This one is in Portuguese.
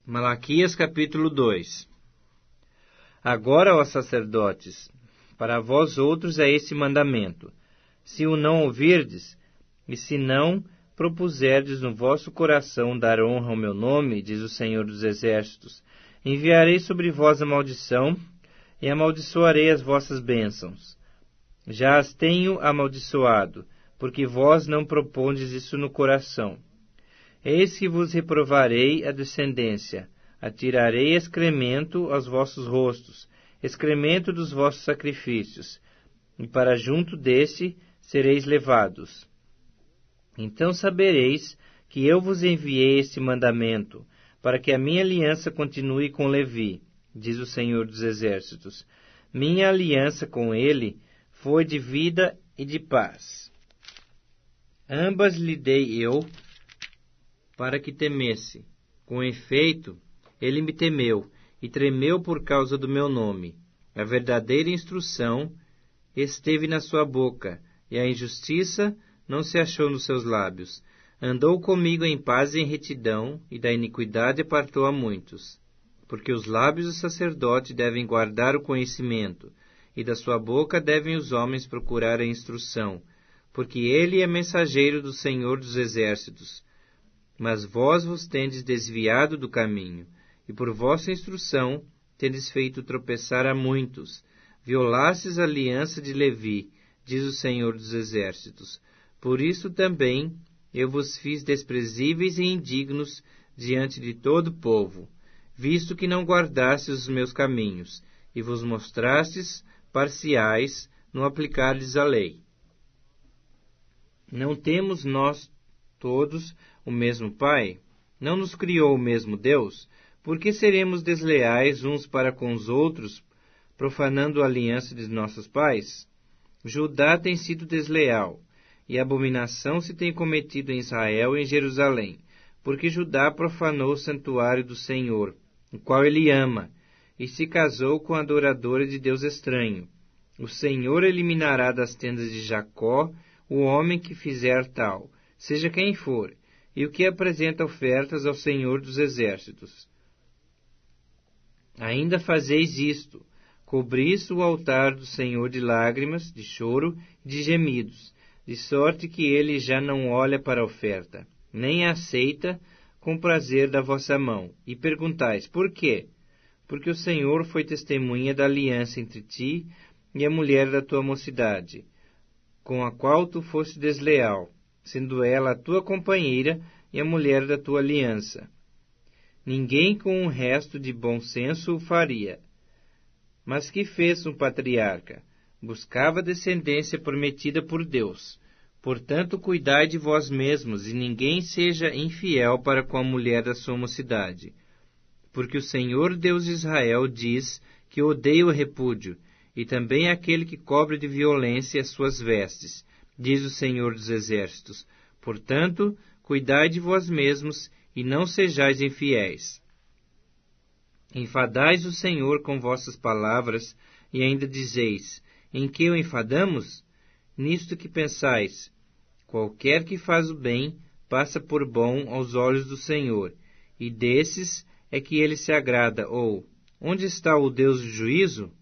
Malaquias capítulo 2. Agora, ó sacerdotes, para vós outros é esse mandamento: se o não ouvirdes, e se não propuserdes no vosso coração dar honra ao meu nome, diz o Senhor dos Exércitos, enviarei sobre vós a maldição, e amaldiçoarei as vossas bênçãos. Já as tenho amaldiçoado, porque vós não propondes isso no coração. Eis que vos reprovarei a descendência, atirarei excremento aos vossos rostos, excremento dos vossos sacrifícios, e para junto desse sereis levados. Então sabereis que eu vos enviei este mandamento, para que a minha aliança continue com Levi, diz o Senhor dos Exércitos. Minha aliança com ele foi de vida e de paz. Ambas lhe dei eu, para que temesse. Com efeito, ele me temeu, e tremeu por causa do meu nome. A verdadeira instrução esteve na sua boca, e a injustiça não se achou nos seus lábios. Andou comigo em paz e em retidão, e da iniquidade apartou a muitos. Porque os lábios do sacerdote devem guardar o conhecimento, e da sua boca devem os homens procurar a instrução, porque ele é mensageiro do Senhor dos Exércitos. Mas vós vos tendes desviado do caminho, e por vossa instrução tendes feito tropeçar a muitos. Violastes a aliança de Levi, diz o Senhor dos Exércitos. Por isso também eu vos fiz desprezíveis e indignos diante de todo o povo, visto que não guardastes os meus caminhos, e vos mostrastes parciais no aplicardes a lei. Não temos nós todos o mesmo Pai? Não nos criou o mesmo Deus? Por que seremos desleais uns para com os outros, profanando a aliança de nossos pais? Judá tem sido desleal, e abominação se tem cometido em Israel e em Jerusalém, porque Judá profanou o santuário do Senhor, o qual ele ama, e se casou com a adoradora de Deus estranho. O Senhor eliminará das tendas de Jacó o homem que fizer tal, seja quem for, e o que apresenta ofertas ao Senhor dos Exércitos. Ainda fazeis isto: cobris o altar do Senhor de lágrimas, de choro e de gemidos, de sorte que ele já não olha para a oferta, nem a aceita com prazer da vossa mão. E perguntais: por quê? Porque o Senhor foi testemunha da aliança entre ti e a mulher da tua mocidade, com a qual tu foste desleal, sendo ela a tua companheira e a mulher da tua aliança. Ninguém com um resto de bom senso o faria. Mas que fez um patriarca? Buscava a descendência prometida por Deus. Portanto, cuidai de vós mesmos, e ninguém seja infiel para com a mulher da sua mocidade. Porque o Senhor Deus de Israel diz que odeia o repúdio, e também aquele que cobre de violência as suas vestes, diz o Senhor dos Exércitos. Portanto, cuidai de vós mesmos, e não sejais infiéis. Enfadais o Senhor com vossas palavras, e ainda dizeis: em que o enfadamos? Nisto que pensais: qualquer que faz o bem passa por bom aos olhos do Senhor, e desses é que ele se agrada. Ou, onde está o Deus do juízo?